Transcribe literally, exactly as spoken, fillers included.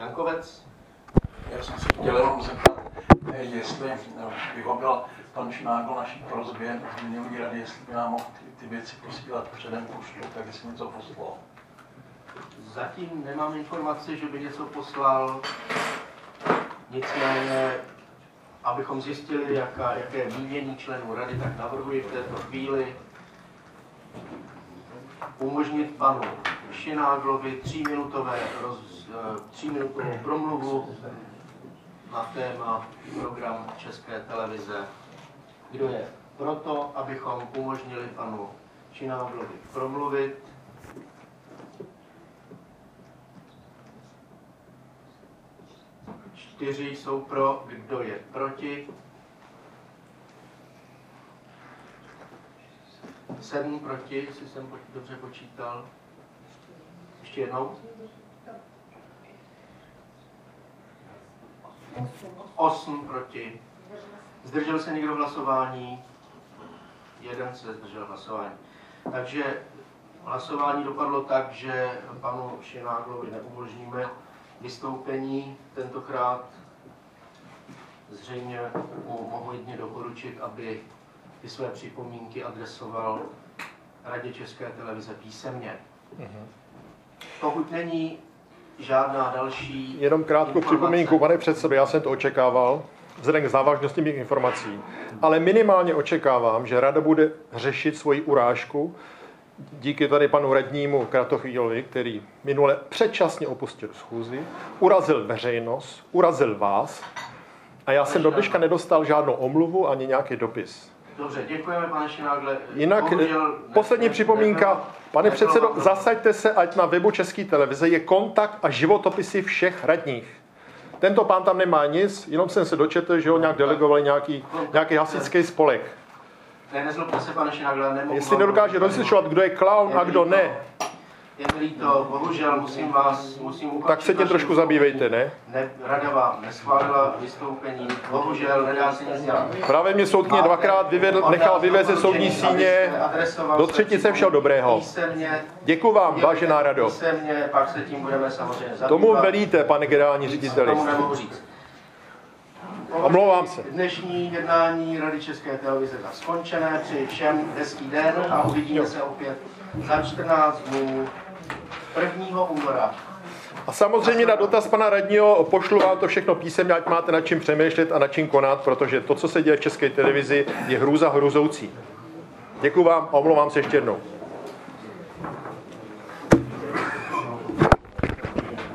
Jankovec. Já jsem si chtěl jenom zeptat, jestli vyhověl pan Šnágl naší prosbě z minulý rady, jestli by nám mohl ty, ty věci posílat předem poštu, tak jestli něco poslal. Zatím nemám informaci, že by něco poslal. Nicméně, abychom zjistili, jaká, jaké mínění členů rady, tak navrhuji v této chvíli umožnit panu Šnáglovi tříminutové roz, tříminutovou promluvu na téma program České televize. Kdo je proto, abychom umožnili panu Šnáglovi promluvit? Čtyři jsou pro, kdo je proti? Sedm proti, jestli jsem dobře počítal. Ještě jednou? Osm proti. Zdržel se někdo hlasování? Jeden se zdržel hlasování. Takže hlasování dopadlo tak, že panu Šnáglovi neumožníme vystoupení. Tentokrát zřejmě mu mohu jedně doporučit, aby ty své připomínky adresoval Radě České televize písemně. Mm-hmm. Pokud není žádná další... Jenom krátkou informace. připomínku, pane předsedo, já jsem to očekával, vzhledem k závažnosti mých informací, ale minimálně očekávám, že Rada bude řešit svoji urážku díky tady panu radnímu Kratochvílovi, který minule předčasně opustil schůzi, urazil veřejnost, urazil vás a já jsem do dneška nedostal žádnou omluvu ani nějaký dopis. Dobře, děkujeme, pane Šnágle. Jinak bohužel, poslední ne, připomínka. Ne, pane ne, předsedo, ne, zasaďte se, ať na webu České televize je kontakt a životopisy všech radních. Tento pán tam nemá nic, jenom jsem se dočetl, že ho nějak delegovali nějaký, nějaký hasičský spolek. Ne, nezlobte se, pane Šnágle, nemohu... Jestli nedokáže rozlišovat, kdo je klaun a kdo ne. Je mi líto, bohužel musím vás, musím ukončit. Tak se tím trošku zabývejte, ne? ne? Rada vám neschválila vystoupení, bohužel nedá se nic dělat. Právě mě soudkyně dvakrát vyvedl, nechal vyvést ze soudní síně, do třetice všeho dobrého. Děkuji vám, vážená Rado. Písemně, pak se tím budeme samozřejmě zabývat. Tomu velíte, pane generální řediteli. Tomu nemohu říct. Omlouvám se. Dnešní jednání Rady České televize je skončené. Přeji všem hezký den a uvidíme se opět za čtrnáct dnů prvního února. A samozřejmě na dotaz pana radního pošlu vám to všechno písemně, ať máte nad čím přemýšlet a nad čím konat, protože to, co se děje v České televizi, je hrůza hrůzoucí. Děkuji vám a omlouvám se ještě jednou.